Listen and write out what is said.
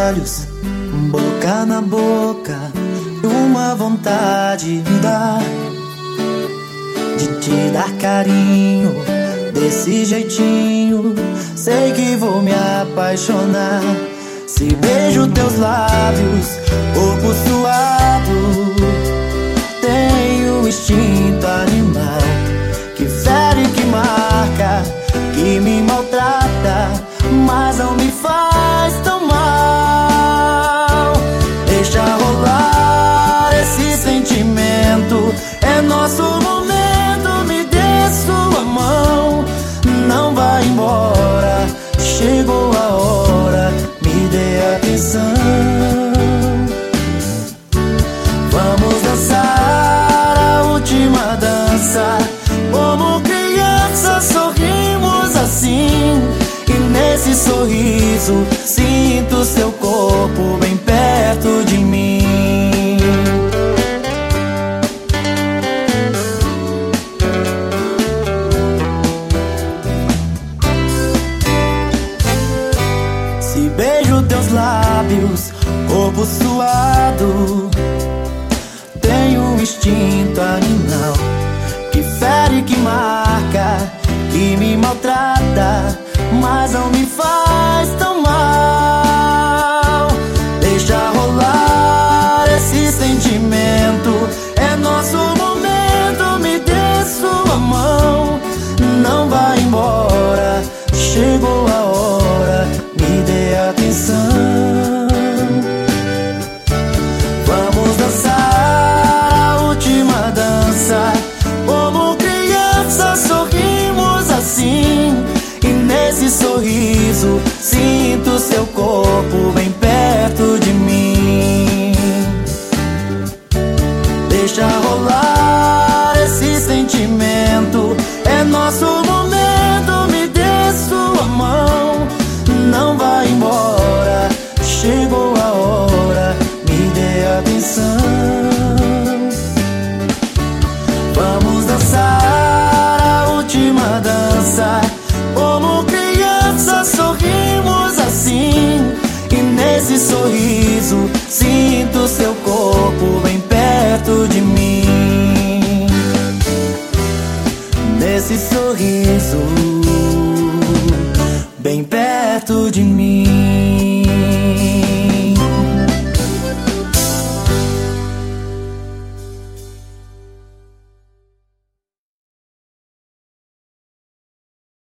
olhos, boca na boca, uma vontade me dá de te dar carinho, desse jeitinho. Sei que vou me apaixonar. Se beijo teus lábios, corpo suado, tenho instinto animal que fere, que marca, que me maltrata, mas não me faz tão mal. Deixa rolar esse sentimento, é nosso momento. Me dê sua mão, não vai embora, chegou a hora, me dê atenção. Vamos dançar a última dança, como criança sorrimos assim. E nesse sorriso sinto seu corpo bem perto de mim. Se beijo teus lábios, corpo suado, tenho um instinto animal que fere, que marca, que me maltrata, mas não me faz tão